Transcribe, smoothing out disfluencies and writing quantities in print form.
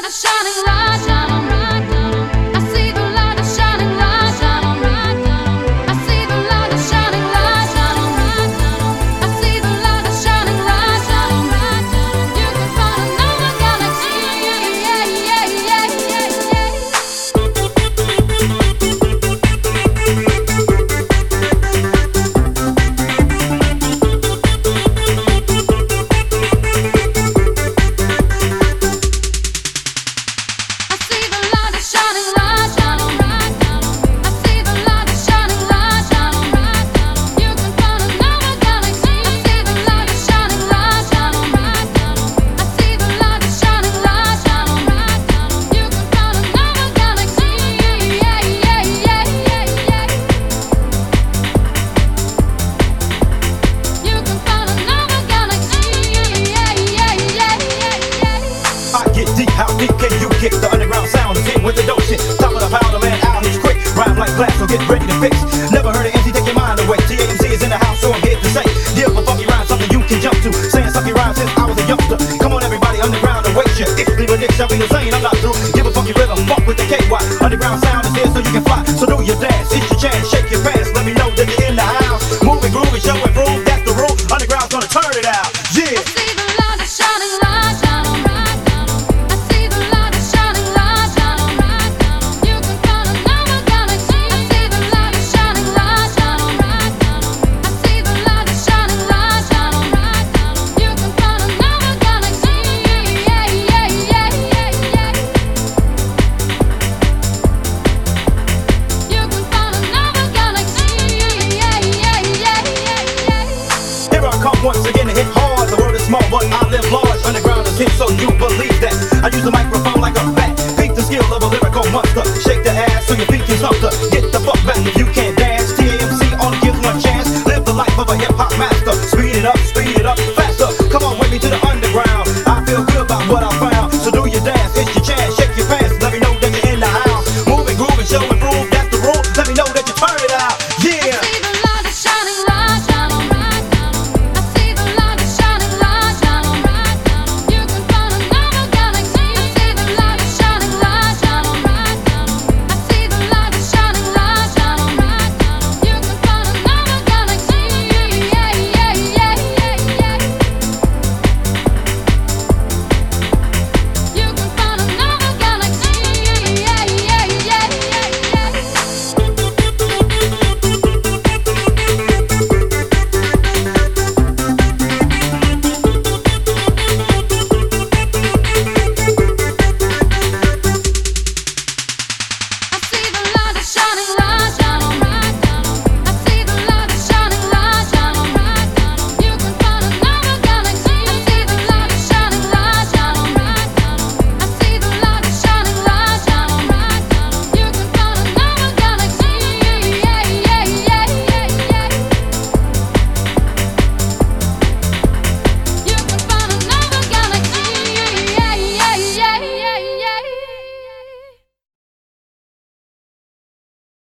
Kick the underground sound, hit with the dope shit. Top of the pile, the man out, he's quick. Rhyme like glass, so get ready to fix. Never heard an MC take your mind away. TAMC is in the house, so I'm here to say, give a funky rhyme, something you can jump to.